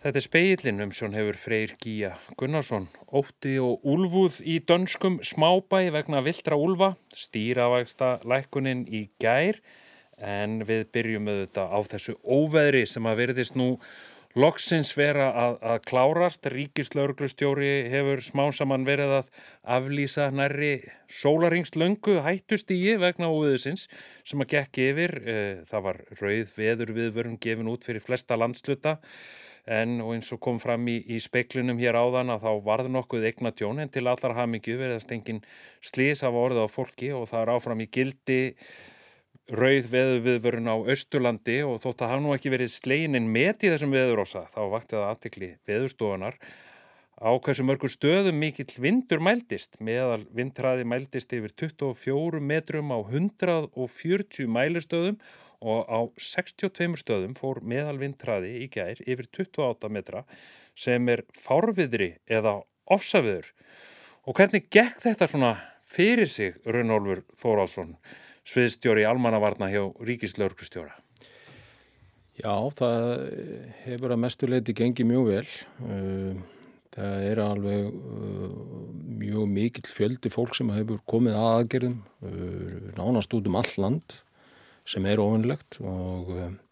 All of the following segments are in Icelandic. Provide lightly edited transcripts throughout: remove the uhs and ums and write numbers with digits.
Þetta Spegillinn, umsjón hefur Freyr Gígja Gunnarsson. Ótti og úlfúð í dönskum smábæ vegna villtra úlfa, stýravaxta lækkunin í gær, en við byrjum auðvitað á þessu óveðri sem að virðist nú loksins vera að klárast. Ríkislögreglustjóri hefur smám saman verið að aflýsa nærri sólarhringslöngu hættustigi vegna óveðursins sem að gekk yfir. Það var rauð veðurviðvörun gefin út fyrir flesta landsluta. En og eins og kom fram í speglunum hér áðan að þá varð nokkuð eignatjón en til allar hamingju virðast engin slys hafa orðið á fólki og það áfram í gildi rauð veðurviðvörun á Austurlandi og þótt að hafa nú ekki verið slegin en met í þessum veðurósa þá vakti það athygli Veðurstofunnar á hversu mörgum stöðum mikill vindur mældist. Meðal vindhraði mældist yfir 24 metrum á 140 mælistöðum og á 62 stöðum fór meðal vindhraði í gær yfir 28 metra sem fárviðri eða ofsaveður. Og hvernig gekk þetta svona fyrir sig, Runólfur Þórhallsson, sviðsstjóri almannavarna hjá ríkislögreglustjóra? Já, það hefur að mestu leyti gengið mjög vel. Það alveg mjög mikill fjöldi fólk sem hefur komið að aðgerðum, nánast út all land, sem óvenjulegt og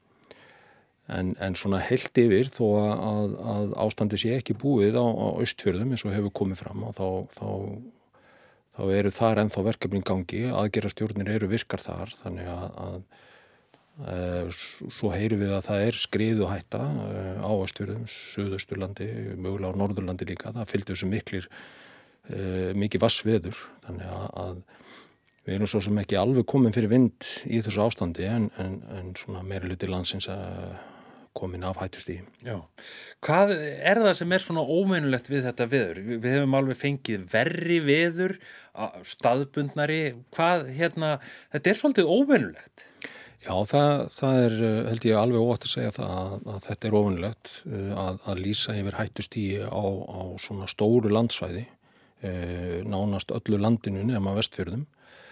en svona heilt yfir þó að ástandi sé ekki búið á Austfjörðum eins og hefur komið fram og þá þar ennþá verkefnin gangi, aðgerðastjórnir virkar þar þannig að svo heyrum við að það skriðuhætta á Austfjörðum, Suðausturlandi, mögulega á Norðurlandi líka, það fylgdi þessu mikið vatnsveður þannig að við erum svo sem ekki alveg komin fyrir vind í þessu ástandi en svona meiri hluti landsins komin af hættustigi. Já. Hvað það sem svona óvenjulegt við þetta veður? Við hefum alveg fengið verri veður, staðbundnari. Þetta svolítið óvenjulegt. Já, það held ég alveg óhætt að segja að þetta óvenjulegt að lýsa yfir hættustigi á svona stóru landsvæði, nánast öllu landinu nema Vestfjörðum.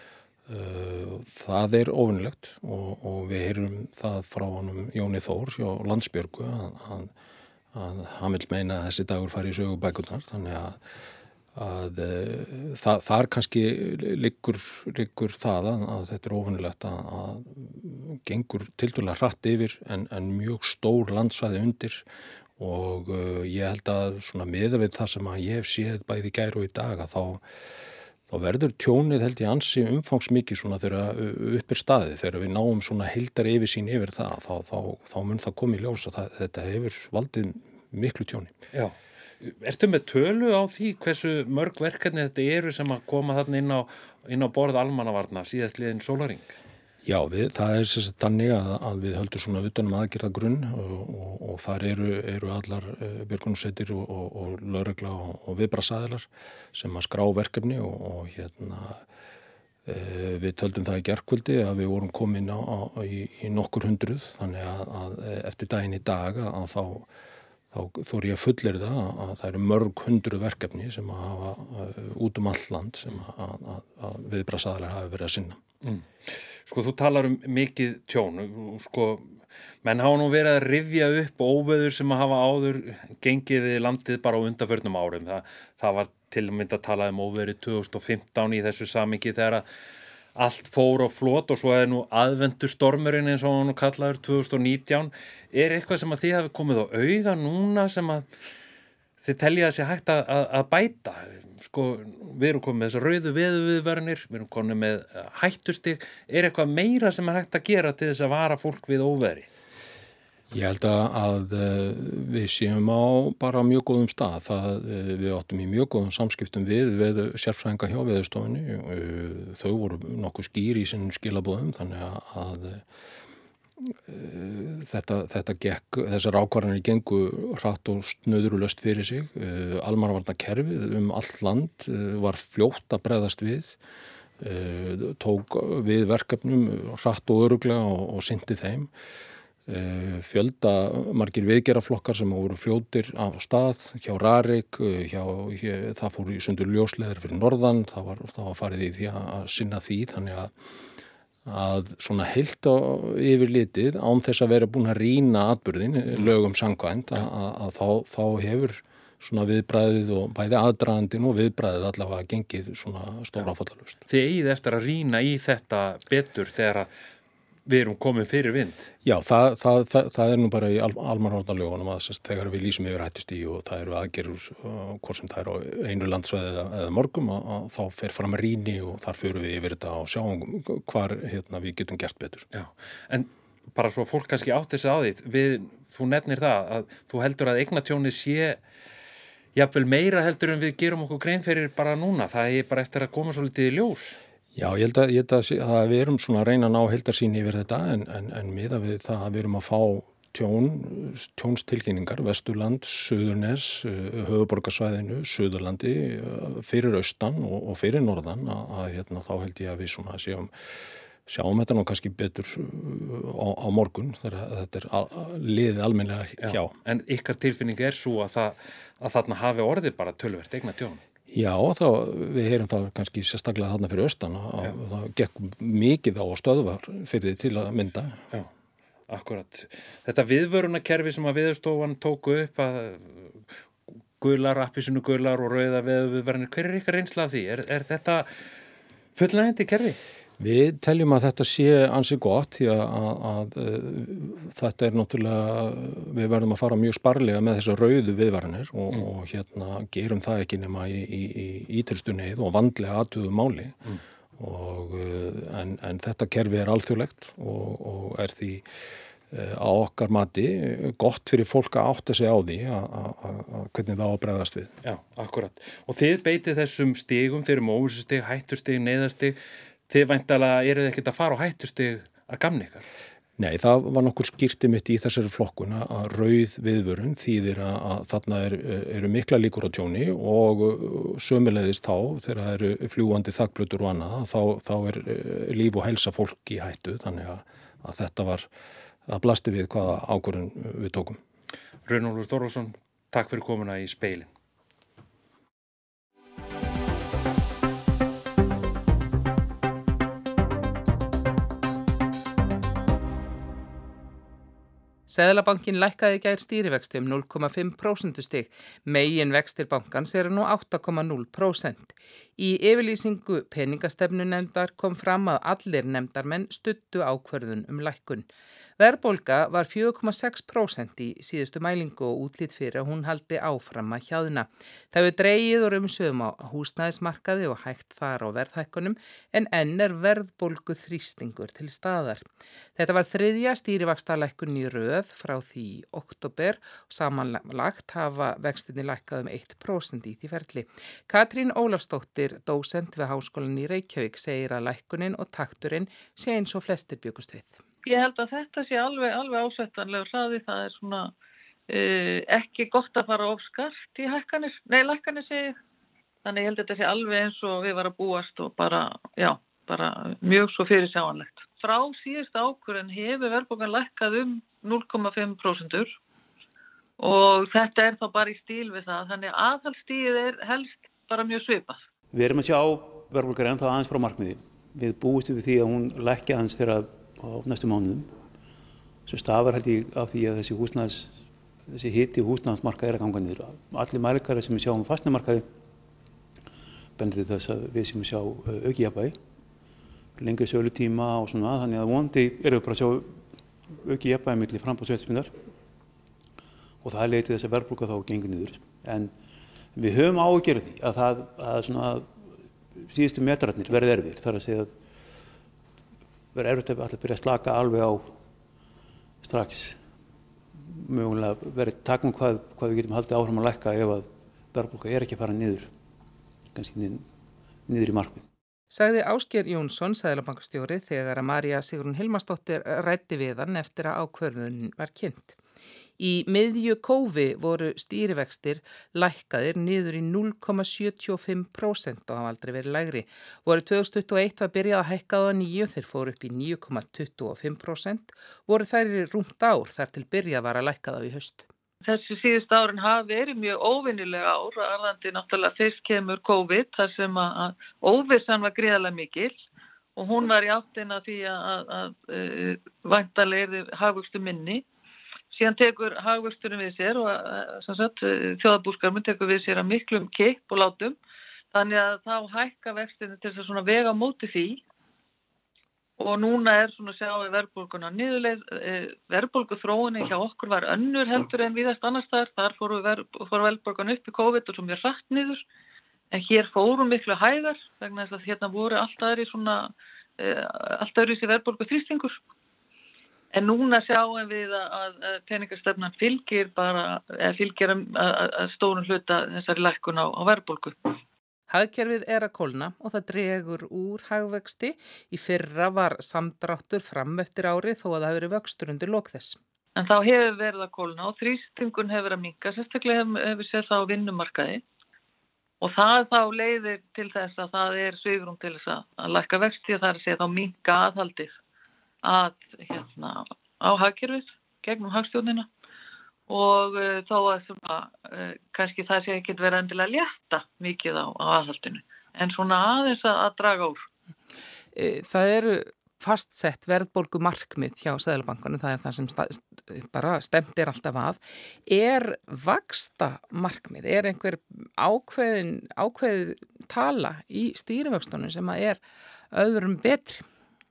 Það óvenjulegt og við heyrum það frá honum Jóni Þór hjá Landsbjörgu að hann vill meina að þessi dagur fari í sögubækurnar þannig að þar kannski liggur það að þetta óvenjulegt að gengur tiltölulega hratt yfir en mjög stór landsvæði undir og ég held að svona miðað við það sem að ég hef séð bæði í gær og í dag að þá verður tjónið held ég ansi umfangsmikið svona þegar upp staðið, þegar við náum svona heildar yfirsýn yfir það, þá mun það koma í ljós að þetta hefur valdið miklu tjóni. Já, ertu með tölu á því hversu mörg verkefni þetta sem að koma þarna inn á borð almannavarna síðastliðin sólarhring? Já, það sem sagt þannig að við höldum svona utanum aðgerðagrunn og þar eru allar björgunarsveitir og lögregla og viðbragðsaðilar sem að skrá verkefni og við töldum það í gærkvöldi að við vorum komin í nokkur hundruð þannig að eftir daginn í dag að þá þór ég að fullyrða að það eru mörg hundruð verkefni sem að hafa út all land sem að viðbragðsaðilar hafi verið að sinna. Sko, þú talar mikið tjón, menn hafa nú verið að rifja upp óveður sem að hafa áður gengið við landið bara á undanförnum árum. Það var til að mynda að tala óveðrið 2015 í þessu samhengi þegar að allt fór á flot og svo nú aðventustormurinn eins og hann kallaður 2019. Eitthvað sem að þið hafi komið á auga núna sem að þið teljið að sé hægt að bæta? Sko, við erum komið með þessar rauðu veðurviðvaranir, við erum komið með hættustig. Eitthvað meira sem hægt að gera til þess að vara fólk við óveðri? Ég held að við séum á bara mjög góðum stað. Við áttum í mjög góðum samskiptum við sérfræðinga hjá Veðurstofunni. Þau voru nokkuð skýr í sínum skilaboðum þannig að þetta gekk, þessar ákvarðanir gengu hratt og snöðrulaust fyrir sig. Almannavarnakerfið allt land var fljótt að bregðast við, tók við verkefnum hratt og örugglega og sinnti þeim. Margir viðgerðarflokkar sem voru fljótir af stað hjá Rarik, það fór í sundur ljósleiðir fyrir norðan, það var farið í því að sinna því þannig að svona heilt á yfir litið án þess að vera búin að rýna atburðin, lögum samkvæmt, að þá hefur svona viðbragðið og bæði aðdragandinn og viðbragðið allavega gengið svona stórafallalust. Þið eigið eftir að rýna í þetta betur þegar að við erum komin fyrir vind. Já, það nú bara í almannavarnalögunum að þegar við lýsum yfir hættustig og það eru aðgerðir hvort sem það á einu landsvæði eða mörgum að þá fer fram rýni og þar förum við yfir þetta og sjáum hvar við getum gert betur. Já, en bara svo fólk kannski átti sig á því, þú nefnir það að þú heldur að eignatjónið sé jafnvel meira heldur en við gerum okkur grein fyrir bara núna, það er bara eftir að koma svolítið í ljós. Já, ég held að við erum svona að reyna að ná heildarsýn yfir þetta en miðað við það að við erum að fá tjónstilkynningar, Vesturland, Suðurnes, höfuðborgarsvæðinu, Suðurlandi, fyrir austan og fyrir norðan að þá held ég að við svona sjáum þetta nú kannski betur á morgun þegar þetta liðið almennilega hjá. En ykkar tilfinning svo að þarna hafi orðið bara töluvert eignatjón? Já, við heyrum það kannski sérstaklega þarna fyrir austan að það gekk mikið á stöðvar fyrir til að mynda. Já, akkurat. Þetta viðvörunarkerfi sem að Veðurstofan tóku upp að gular, appelsínu gular og rauða viðvörunir, hver er ykkar reynsla af því? Er þetta fullnægjandi kerfi? Við teljum að þetta sé ansi gott því að þetta náttúrulega, við verðum að fara mjög sparlega með þessar rauðu viðvaranir og gerum það ekki nema í ítrystu neyð og vandlega athuguðu máli en þetta kerfi alþjóðlegt og því á okkar mati gott fyrir fólk að átta sig á því að hvernig það á að bregðast við. Já, akkurat. Og þið beitið þessum stigum, þið erum óvissustig, hættustig, neyðastig. Þið væntanlega eruð ekkert að fara á hættustig að gamni ykkar? Nei, það var nokkur skýrti mitt í þessari flokkun að rauð viðvörun þýðir að þarna eru mikla líkur á tjóni og sömuleiðis þá þegar það eru fljúgandi þakbrautur og annað þá líf og heilsa fólk í hættu þannig að þetta var að blasti við hvaða ákvörðun við tókum. Runólfur Þórðarson, takk fyrir komuna í Speilin. Seðlabankinn lækkaði í gær stýrivexti 0,5% stig. Meginvextir bankans eru nú 8,0%. Í yfirlýsingu peningastefnunefndar kom fram að allir nefndarmenn studdu ákvörðun lækkun. Verðbólga var 4,6% í síðustu mælingu og útlit fyrir að hún haldi áfram að hjaðna. Það hefur dregið og umsögum á húsnæðismarkaði og hægt þar á verðhækkunum en enn verðbólgu þrýstingur til staðar. Þetta var þriðja stýrivaxtalækkun í röð frá því í október og samanlagt hafa vextinni lækkað 1% í því ferli. Katrín Ólafsdóttir, dósent við Háskólann í Reykjavík, segir að lækkunin og takturinn sé eins og flestir bjuggust við. Ég held að þetta sé alveg ásættanlegur hraði, það er svona ekki gott að fara of skart í lækkanir segi ég. Þannig ég held að þetta sé alveg eins og við varum að búast og bara mjög svo fyrirsjáanlegt. Frá síðustu ákvörðun hefur verðbólgan lækkað 0,5% og þetta þá bara í stíl við það, þannig að aðhaldsstigið helst bara mjög svipað. Við erum að sjá verðbólgar ennþá aðeins frá markmiði. Við búumst við því að hún lækki aðeins þegar á næstu mánuðum. Svo stafar held ég af því að þessi hiti og húsnæðismarkaði að ganga niður. Allir mælikvarðar sem við sjáum á fasteignamarkaði bendir þess að við séum að sjá aukið jafnvægi, lengri sölutíma og svona, þannig að vonandi erum við bara að sjá aukið jafnvægi milli framboðs og eftirspurnar og það leiðir þess að verðbólga þá gengur niður. En við höfum áhyggjur af því að svona síðustu metrarnir verði erfiðir, þar að segja að verður erfitt að alltaf byrja að slaka alveg á strax. Mögulega verið takmark hvað við getum haldið áfram að lækka ef að verðbólga ekki að fara niður, kannski niður í markmið. Sagði Ásgeir Jónsson, seðlabankastjóri, þegar að María Sigrún Hilmarsdóttir ræddi við hann eftir að ákvörðunin var kynnt. Í miðju kófi voru stýrivextir lækkaðir niður í 0,75% og hafa aldrei verið lægri. Vorið 2021 var byrjað að hækka á nýju, þeir fóru upp í 9,25%, voru þær í rúmt ár þar til byrjað var að lækka þá í haust. Þessi síðustu árin hafa verið mjög óvinnilega ár, arðandi náttúrulega fyrst kemur COVID, þar sem að óvissan var gríðarlega mikil og hún var í áttina því að væntanlega yrði hagvöxtur minni. Síðan tekur hagvöxturinn við sér og þjóðarbúskapurinn tekur við sér að miklum kipp og látum. Þannig að þá hækka vextinni til þess að svona vega á móti því. Og núna svona sjáum við verðbólguna niðurleið. Verðbólguþróunin hjá okkur var önnur heldur en víðast annars staðar. Þar fór verðbólgan upp í COVID og svo mjög hratt niður. En hér fórum miklu hægar vegna þess að hérna voru allt öðru í verðbólguþrýstingur. En núna sjáum við að peningastefnan fylgir að stórum hluta þessari lækkun á verðbólgu. Hagkerfið að kólna og það dregur úr hagvexti. Í fyrra var samdráttur fram eftir ári þó að það hefur verið vöxtur undir lok þess. En þá hefur verið að kólna og þrýstingun hefur verið að minnka, sérstaklega hefur séð það á vinnumarkaði. Og það þá leiðir til þess að það svigrúm til þess að lækka vexti og það að segja þá minnka aðhaldið á hagkerfið gegnum hagstjórnina og þó að kannski það sé ekki verið endilega létta mikið á aðhaldinu en svona aðeins að draga úr. Það eru fastsett verðbólgu markmið hjá Seðlabankanum, það það sem bara stefnir alltaf að. Vaxta markmið? Einhver ákveðið tala í stýrivöxtunum sem öðrum betri?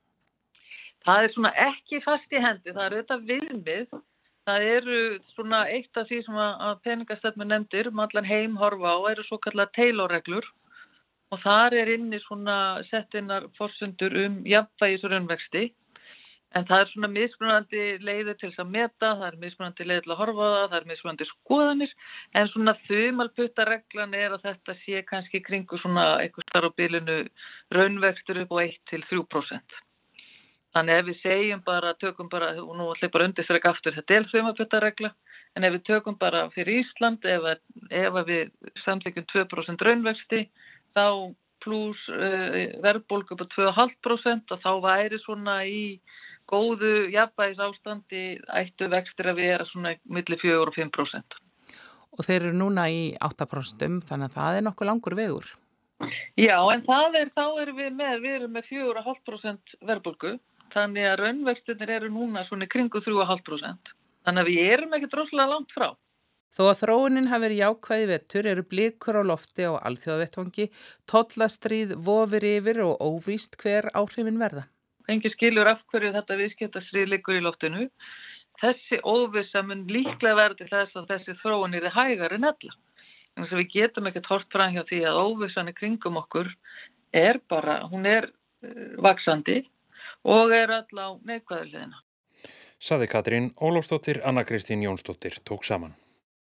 Það svona ekki fast í hendi, það auðvitað viðmið. Það svona eitt af því sem að peningastefnu nefndir allan heim horfa á svo kallar Taylor-reglur. Og þar inni svona settinnar forsendur jafnvægis og raunvexti. En það svona mismunandi leiðir til þess að meta, það mismunandi leiðir til að horfa á það mismunandi skoðanir. En svona þumalputtareglan að þetta sé kannski kringu svona eitthvað starf á bilinu raunvextur upp á 1-3%. Þannig ef við segjum tökum bara, og nú ætlum bara undirstreka aftur, þetta þumalputtaregla. En ef við tökum bara fyrir Ísland, ef við samþykkjum 2% raunvexti, þá pluss verðbólgu upp á 2,5% og þá væri svona í góðu jafnvægis ástandi ættu vextir að vera svona milli 4 og 5%. Og þeir eru núna í 8%, þannig að það nokkuð langur vegur. Já, en þá erum við erum með 4,5% verðbólgu, þannig að raunvextirnir eru núna svona kringu 3,5%. Þannig að við erum ekki droslega langt frá. Þó að þróunin hafi verið jákvæð í vetur eru blikur á lofti á alþjóðavettvangi, tollastríð vofir yfir og óvíst hver áhrifin verða. Engin skilur af hverju þetta viðskiptastríð liggur í loftinu. Þessi óvissa mun líklega verða til þess að þessi þróun hægari en ella. Þannig að við getum ekkert horft fram hjá því að óvissan í kringum okkur hún vaxandi og öll á neikvæðu hliðina. Saði Katrín Ólafsdóttir, Anna Kristín Jónsdóttir tók saman.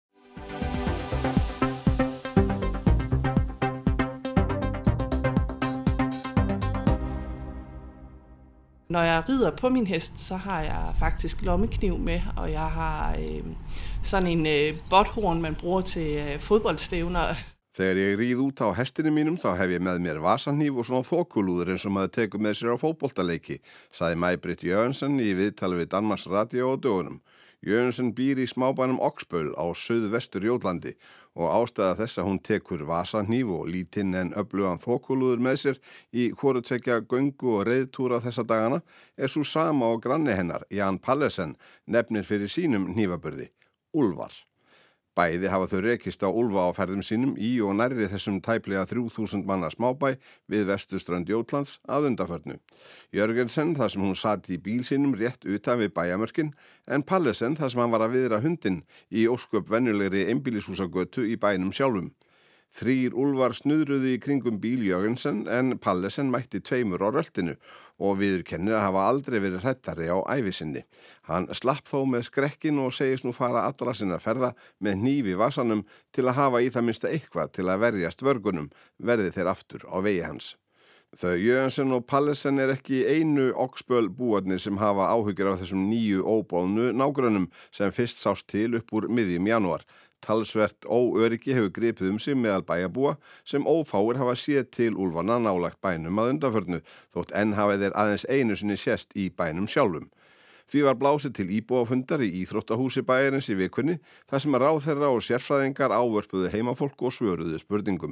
Når jeg rider på min hest, så har jeg faktisk lommekniv med, og jeg har sådan en botthorn, man bruger til fodboldstævner. Þegar ég ríð út á hestinum mínum þá hef ég með mér vasanhníf og svona þokulúður eins og maður tekur með sér á fótboltaleiki, sagði Maj-Britt Jørgensen í viðtali við Danmarks Radio á dögunum. Jørgensen býr í smábænum Oksbøl á suðvestur Jótlandi og ástæða þess að hún tekur vasanhníf og lítinn en öflugan þokulúður með sér í hvoru tvekja göngu og reiðtúra þessa dagana svo sama og granni hennar, Jan Pallesen, nefnir fyrir sínum hnífaburði, úlfar. Bæði hafa þau rekist á úlfa á ferðum sínum í og nærri þessum tæplega 3000 manna smábæ við vesturströnd Jótlands að undanförnu. Jörgensen þar sem hún sat í bíl sínum rétt utan við bæjamörkin en Pallesen þar sem hann var að viðra hundinn í ósköp venjulegri einbýlishúsagötu í bænum sjálfum. 3 úlfar snuðruðu í kringum bíl Jörgensen en Pallesen mætti 2 á röltinu og viðurkennir að hafa aldrei verið hrættari á ævisinni. Hann slapp þó með skrekkin og segist nú fara allra sinna ferða með hníf í vasanum til að hafa í það minnsta eitthvað til að verjast vörgunum, verði þeir aftur á vegi hans. Þau Jörgensen og Pallesen ekki einu Oksbøl búarnir sem hafa áhyggjur af þessum nýju óboðnu nágrönnum sem fyrst sást til upp úr miðjum janúar. Talsvert óöryggi hefur gripið sig meðal bæjarbúa sem ófáir hafa séð til úlfanna nálagt bænum að undanförnu, þótt enn hafa þeir aðeins einu sinni sést í bænum sjálfum. Því var blásið til íbúafundar í íþróttahúsi bæjarins í vikunni, þar sem ráðherra og sérfræðingar ávörpuðu heimafólk og svöruðu spurningum.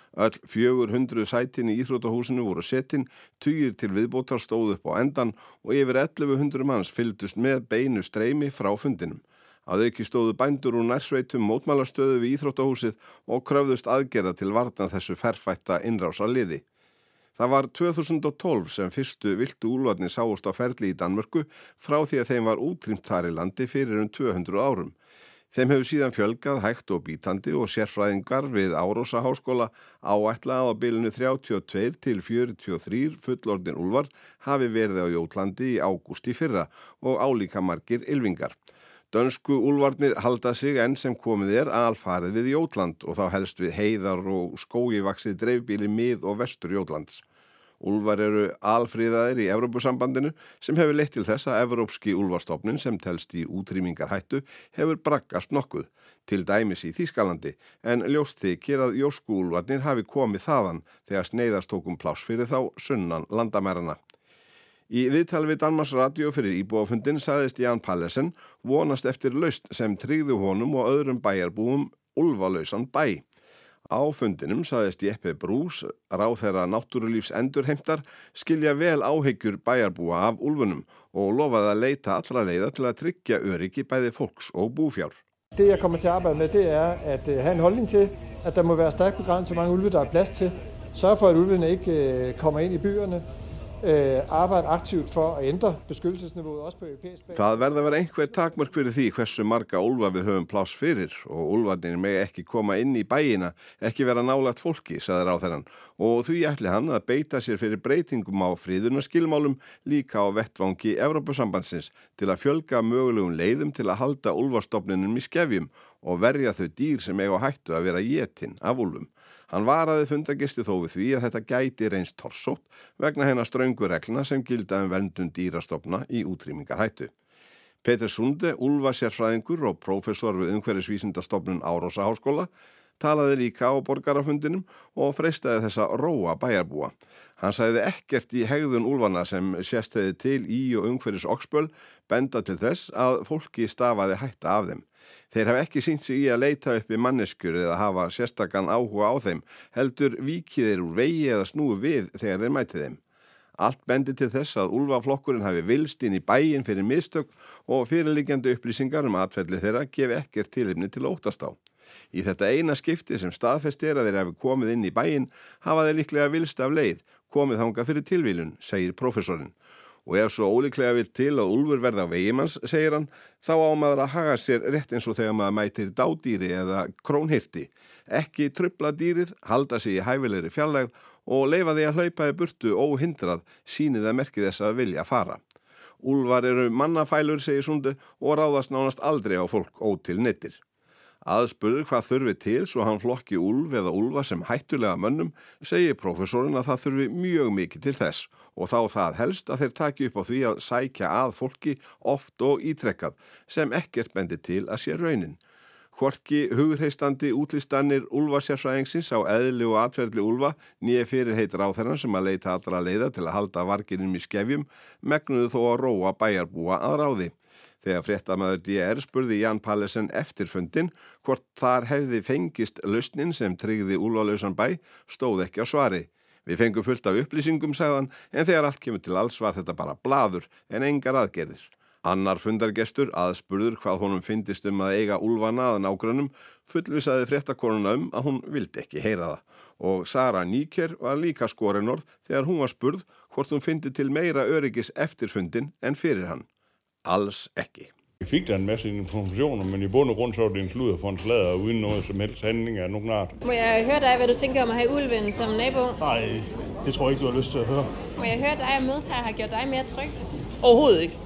Öll 400 sætin í íþróttahúsinu voru setin, tugir til viðbótar stóð upp á endan og yfir 1100 manns fylgdust með beinu streymi frá fundinum. Að auki stóðu bændur úr nærsveitum mótmælastöðu við íþróttahúsið og kröfðust aðgerða til varnar þessu ferfætta innrásarliði. Það var 2012 sem fyrstu villtu úlfarnir sáust á ferli í Danmörku frá því að þeim var útrýmt þar í landi fyrir 200 árum. Þeim hefur síðan fjölgað hægt og bítandi og sérfræðingar við Árósaháskóla áætla að á bilinu 32 til 43 fullorðnir úlfar hafi verið á Jótlandi í ágúst í fyrra og álíka margir ylfingar. Dönsku úlfarnir halda sig enn sem komið alfarið við Jótland og þá helst við heiðar og skógivaxið dreifbýli mið- og vestur Jótlands. Úlfar eru alfriðaðir í Evrópusambandinu sem hefur leitt til þess að Evrópski úlfarstofninn sem telst í útrýmingarhættu hefur braggast nokkuð, til dæmis í Þýskalandi, en ljóst þykir að jósku úlfarnir hafi komið þaðan þegar sneiðast tókum pláss fyrir þá sunnan landamærana. Í viðtali við Danmarks Radio fyrir íbúafundin sagðist Jan Pallesen vonast eftir lausn sem tryggðu honum og öðrum bæjarbúum úlfalausan bæ. Á fundinum sagðist Jeppe Bruus, ráðherra náttúrulífs endurheimtar, skilja vel áhyggjur bæjarbúa af úlfunum og lofaði að leita allra leiða til að tryggja öryggi bæði fólks og búfjár. Det jeg kommer til at arbejde med, det er at have en holdning til, at der må være stærkt begrænset, hvor mange ulve der er plads til. Sørge for, at ulvene ikke kommer ind i byerne. Arbejde aktivt for að ændra beskyttelsesniveauet også på europæisk plan. Það verða að vera einhver takmörk fyrir því hversu marga úlfa við höfum pláss fyrir og úlfarnir mega ekki koma inn í bæina, ekki vera nálægt fólki, sagði ráðherrann, og því ætli hann að beita sér fyrir breytingum á friðunarskilmálum líka á vettvangi Evrópusambandsins til að fjölga mögulegum leiðum til að halda úlfarstofninum í skefjum og verja þau dýr sem eiga á hættu að vera étin af úlfum. Hann varaði fundargesti þó við því að þetta gæti reynst torsótt vegna hennar ströngu reglna sem gilda verndun dýrastofna í útrýmingarhættu. Peter Sunde, úlfasérfræðingur og prófessor við umhverfisvísindastofnun Árósaháskóla, talaði líka á borgarafundinum og freistaði þess að róa bæjarbúa. Hann sagði ekkert í hegðun úlfanna sem sést hefði til í og umhverfis Oxböll benda til þess að fólki stafaði hætta af þeim. Þeir hafa ekki sýnt sig í að leita uppi manneskjur eða hafa sérstakann áhuga á þeim, heldur víkið þeir úr vegi eða snúi við þegar þeir mæti þeim. Allt bendi til þess að úlfaflokkurinn hafi vilst inn í bæinn fyrir mistök og fyrirliggjandi upplýsingar atferli þeirra gefi ekkert tilefni til óttast á. Í þetta eina skipti sem staðfest að þeir hafi komið inn í bæinn hafa þeir líklega vilst af leið, komið þangað fyrir tilviljun, segir prófessorinn. Og ef svo ólíklega vill til að úlfur verða á vegimanns, segir hann, þá á maður að haga sér rétt eins og þegar maður mætir dádýri eða krónhirti. Ekki trufla dýrið, halda sig í hæfilegri fjarlægð og leyfa því að hlaupa í burtu óhindrað, sýnið að merki þess að vilja fara. Úlfar eru mannafælur, segir Sunde, og ráðast nánast aldrei á fólk ótilneittir. Aðspurður hvað þurfi til svo hann flokki úlf eða úlfa sem hættulega mönnum, segir prófessorinn að það þurfi mjög mikið til þess og þá það helst að þeir taki upp á því að sækja að fólki oft og ítrekkað sem ekkert bendi til að sé raunin. Hvorki hugreistandi útlistannir úlfasérfræðingsins á eðli og atferli úlfa né fyrirheit ráðherrann sem að leita allra leiða til að halda varginum í skefjum megnuðu þó að róa bæjarbúa að ráði. Þegar fréttamaður DR spurði Jan Pallesen eftir fundin hvort þar hefði fengist lausnin sem tryggði úlfalausan bæ, stóð ekki á svari. Við fengum fullt af upplýsingum, sagðan, en þegar allt kemur til alls var þetta bara blaður en engar aðgerðir. Annar fundargestur, aðspurður hvað honum fyndist að eiga úlfana að nágrönnum, fullvisaði fréttakonuna að hún vildi ekki heyra það. Og Sara Nýker var líka skorinorð þegar hún var spurð hvort hún fyndi til meira öryggis eftir fundin en fyrir hann. Alls ekki. Vi fik der en masse informationer, men i bund og grund så var det en sludder for en sladder uden noget som helst handling af nogen art. Må jeg høre dig, hvad du tænker om at have ulven som nabo? Nej, det tror jeg ikke, du har lyst til at høre. Må jeg høre dig, at mødet her har gjort dig mere tryg? Overhovedet ikke.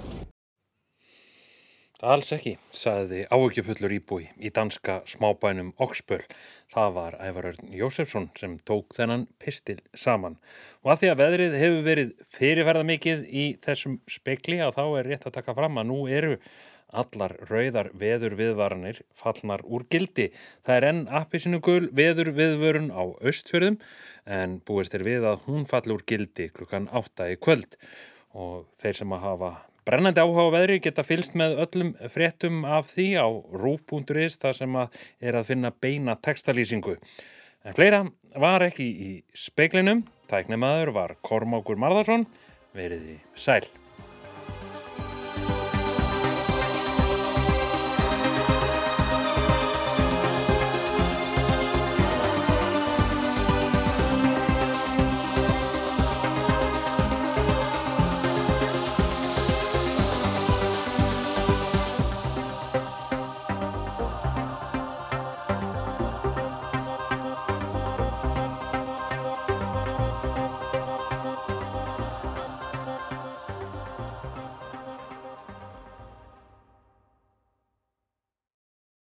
Alls ekki, sagði áhyggjufullur íbúi í danska smábænum Oxböll. Það var Ævar Örn Jósefsson sem tók þennan pistil saman. Og að því að veðrið hefur verið fyrirferðamikið í þessum spekli að þá er rétt að taka fram að nú eru allar rauðar veðurviðvaranir fallnar úr gildi. Það er enn appelsínugul veðurviðvörun á Austfjörðum en búist er við að hún falli úr gildi klukkan 8 í kvöld. Og þeir sem að hafa brennandi áhuga á veðri geta fylgst með öllum fréttum af því á rúv.is þar sem að finna beina textalýsingu. En fleira var ekki í speglinum. Tæknimaður var Kormákur Marðarsson. Veriði sæl.